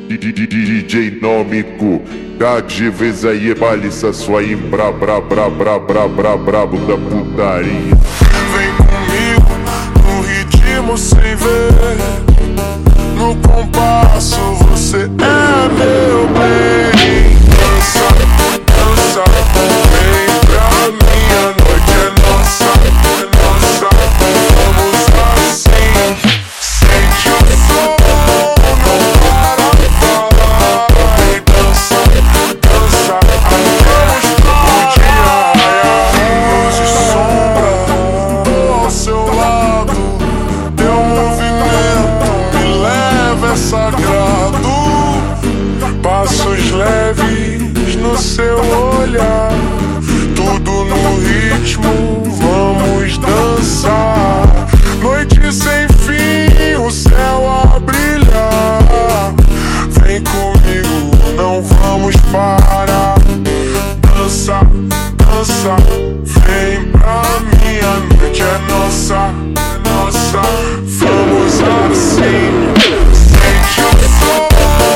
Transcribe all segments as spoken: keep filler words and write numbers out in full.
D J Nômico, dá de vez aí, baliça sua imbra, bra, bra, bra, bra, bra, brabo da putaria. Vem comigo no ritmo sem ver, no compasso você é meu bem. Dança, dança, vem pra mim, a noite é nossa, é nossa. Vamos assim, sente o som, não para, para. E dança, dança, até o dia raiar. Luz e sombra, tô ao seu lado, teu movimento me leva, é sagrado. Passos leves no seu olhar, tudo no ritmo, vamos dançar. Noite sem fim, o céu a brilhar. Vem comigo, não vamos parar. Dança, dança, vem pra mim, a noite é nossa, é nossa. Vamos assim, sente o som.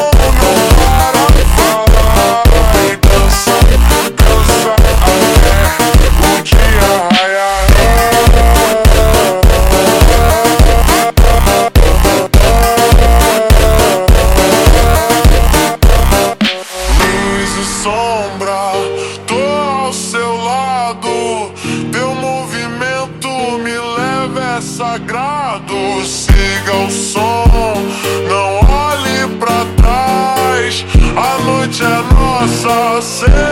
Sombra, tô ao seu lado, teu movimento me leva, é sagrado. Siga o som, não olhe pra trás, a noite é nossa.